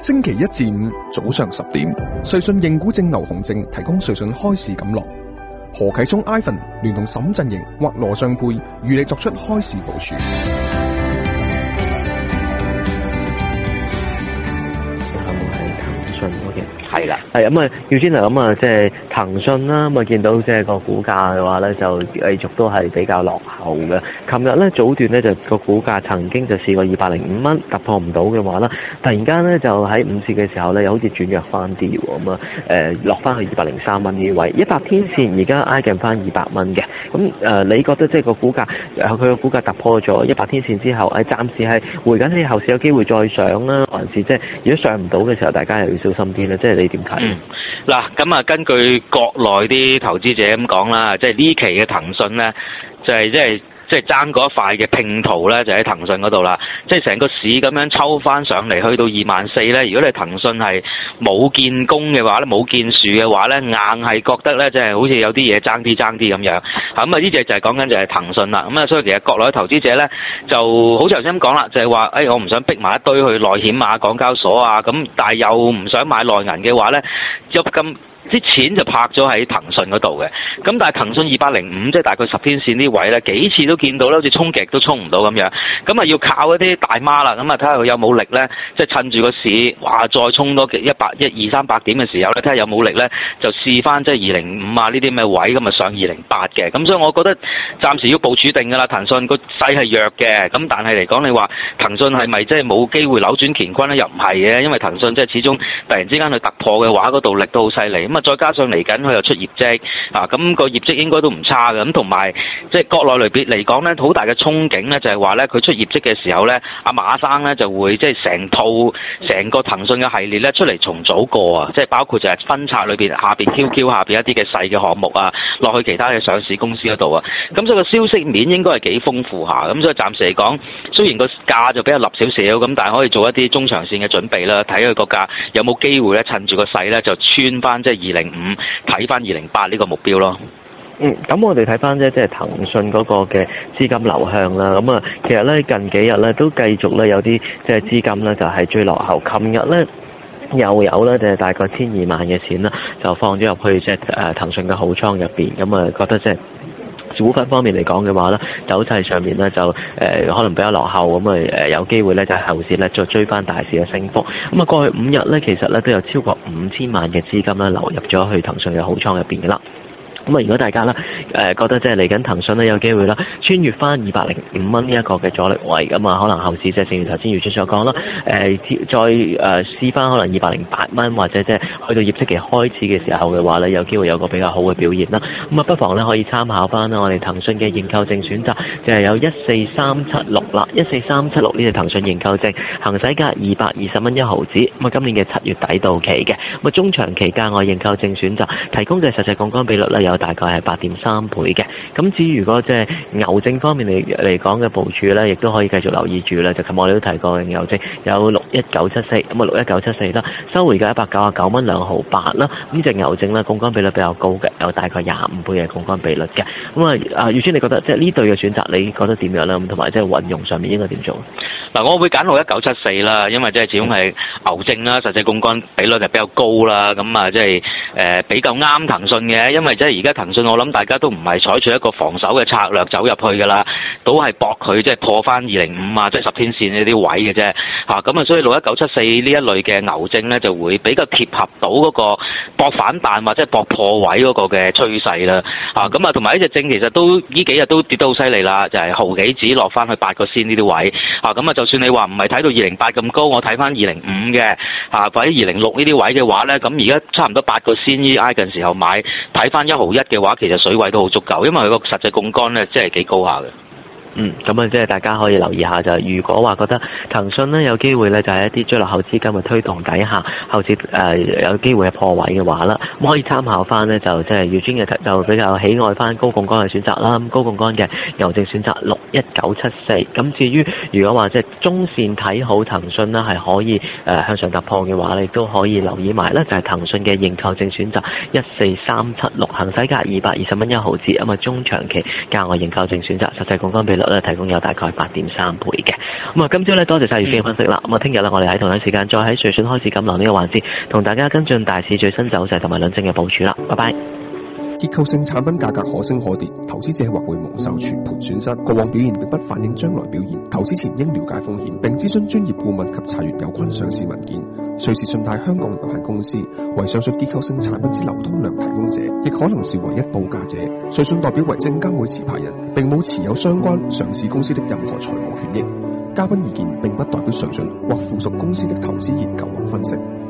星期一至五早上10點，瑞信認股證牛熊證提供瑞信開市錦樂。何啟聰 Ivan 聯同沈振盈或羅尚佩與你作出開市部署。 係啦，係咁啊，要先嚟咁啊，即係騰訊啦，咁啊見到即係個股價嘅話咧，就繼續都係比較落後嘅。琴日咧早段咧就個股價曾經就試過205蚊，突破唔到嘅話啦，突然間咧就喺午市嘅時候咧，又好似轉弱翻啲喎，咁啊落翻去203蚊呢位，100天線而家挨近翻200蚊嘅。咁你覺得即係個股價佢個股價突破咗100天線之後，暫時係回緊啲後市有機會再上啦，還是即係如果上唔到嘅時候，大家又要小心啲咧？即係你點睇？ 嗱，咁啊，根據國內啲投資者咁講啦，即係呢期嘅騰訊咧，就係即係爭嗰一塊嘅拼圖咧，就喺騰訊嗰度啦。即係成個市咁樣抽翻上嚟，去到24000咧。如果你騰訊係冇見功嘅話咧，冇見樹嘅話咧，硬係覺得咧，即係好似有啲嘢爭啲咁樣。咁啊，呢隻就係講緊就係騰訊啦。咁啊，所以其實國內投資者咧，就好似頭先咁講啦，就係話，我唔想逼埋一堆去內險啊、港交所啊，咁但係又唔想買內銀嘅話咧，咁啲錢就拍咗喺騰訊嗰度嘅，咁但係騰訊205即係大概10天線呢位咧，幾次都見到咧，好似衝極都衝唔到咁樣，咁啊要靠一啲大媽啦，咁啊睇下佢有冇力咧，即係趁住個市話再衝多200-300點嘅時候咧，睇下有冇力咧，就試翻即係205啊呢啲咩位，咁啊上208嘅，咁所以我覺得暫時要部署定㗎啦。騰訊個勢係弱嘅，咁但係嚟講你話騰訊係咪即係冇機會扭轉乾坤咧？又唔係嘅，因為騰訊即係始終突然之間去突破嘅話，嗰度力都好犀利。咁啊，再加上嚟緊佢又出業績啊，咁個業績應該都唔差嘅。咁同埋即係國內類別嚟講咧，好大嘅憧憬咧，就係話咧佢出業績嘅時候咧，阿馬生咧就會即係成個騰訊嘅系列咧出嚟重組過啊，即係包括就係分拆裏邊下邊 QQ 下邊一啲嘅細嘅項目啊，落去其他嘅上市公司嗰度啊。咁所以個消息面應該係幾豐富下。咁所以暫時嚟講，雖然個價就比較立少少，咁但係可以做一啲中長線嘅準備啦，睇佢個價有冇機會咧趁住個勢咧就穿翻即係205，睇翻208呢個目標咯。 咁我哋睇翻即係騰訊嗰個嘅資金流向啦。咁啊，其實咧近幾日咧都繼續咧有啲即係資金咧就係追落後。琴日咧又有咧就係大概12000萬嘅錢啦，就放咗入去即係騰訊嘅好倉入邊。咁啊覺得即係股份方面嚟講嘅話咧，走勢上面咧就可能比較落後，咁啊有機會咧就係後市咧再追翻大市嘅升幅。咁啊過去5日咧其實咧都有超過5000萬嘅資金咧流入咗去騰訊嘅好倉入邊嘅啦。咁啊，如果大家啦覺得即係嚟緊騰訊咧有機會啦穿越翻205蚊呢一個嘅阻力位，咁啊可能後市即係正如頭先姚主所講啦，再試翻可能208蚊，或者即係去到業績期開始嘅時候嘅話咧，有機會有個比較好嘅表現啦。咁啊，不妨咧可以參考翻啦我哋騰訊嘅認購證選擇，就係有14376啦，14376呢隻騰訊認購證，行使價220蚊1毫子。咁啊，今年嘅7月底到期嘅。咁啊，中長期價外認購證選擇提供嘅實際槓桿比率咧有大概係8.3倍嘅。咁至於如果即係牛證方面嚟講嘅部署咧，亦都可以繼續留意住啦。就琴日我哋都提過嘅牛證有61974，咁啊61974啦，收回價199蚊2毫8啦。咁隻牛證咧槓桿比率比較高嘅，有大概25倍嘅槓桿比率嘅。咁啊，宇軒你覺得即係呢對嘅選擇，你覺得點樣咧？咁同埋即係運用上面應該點做？ 嗱，我會揀61974啦，因為即係始終係牛證啦，實際槓桿比率就比較高啦。咁啊，即係比較啱騰訊嘅，因為即係而家騰訊我諗大家都唔係採取一個防守嘅策略走入去㗎啦，都係搏佢即係破翻205啊，即係10天線呢啲位嘅啫。咁啊，所以61974呢一類嘅牛證咧就會比較貼合到嗰個搏反彈或者係搏破位嗰個嘅趨勢啦。咁啊，同埋呢隻證其實都呢幾日都跌得好犀利啦，就係毫幾子落翻去8個仙呢啲位。咁啊，就算你話唔係睇到208咁高，我睇翻205嘅或者206呢啲位嘅話咧，咁而家差唔多8個仙呢挨近時候買，睇翻1毫1嘅話，其實水位都好足夠，因為佢個實際槓桿咧，即係幾高下嘅。 咁啊，即係大家可以留意下就係，如果話覺得騰訊咧有機會咧就係一啲追落後資金嘅推動底下，後市有機會係破位嘅話啦，咁可以參考翻咧就即係耀尊嘅就比較喜愛翻高槓桿嘅選擇啦。咁高槓桿嘅牛證選擇61974。咁至於如果話即係中線睇好騰訊啦，係可以向上突破嘅話，你都可以留意埋咧就係騰訊嘅認購證選擇14376，行使價220蚊1毫子。咁啊，中長期價外認購證選擇實際槓桿比率率咧提供有大概8.3倍嘅。咁啊，今朝咧多謝晒月飛嘅分析啦。咁啊，聽日咧我哋喺同樣時間再喺瑞信開市錦囊呢個環節同大家跟進大市最新走勢同埋兩證嘅部署啦。拜拜。 結構性產品價格可升可跌，投資者或會蒙受全盤損失。過往表現並不反映將來表現，投資前應了解風險，並諮詢專業顧問及查閱有關上市文件。瑞士信貸香港有限公司為上述結構性產品之流通量提供者，亦可能是唯一報價者。瑞信代表為證監會持牌人，並冇持有相關上市公司的任何財務權益。嘉賓意見並不代表瑞信或附屬公司的投資研究或分析。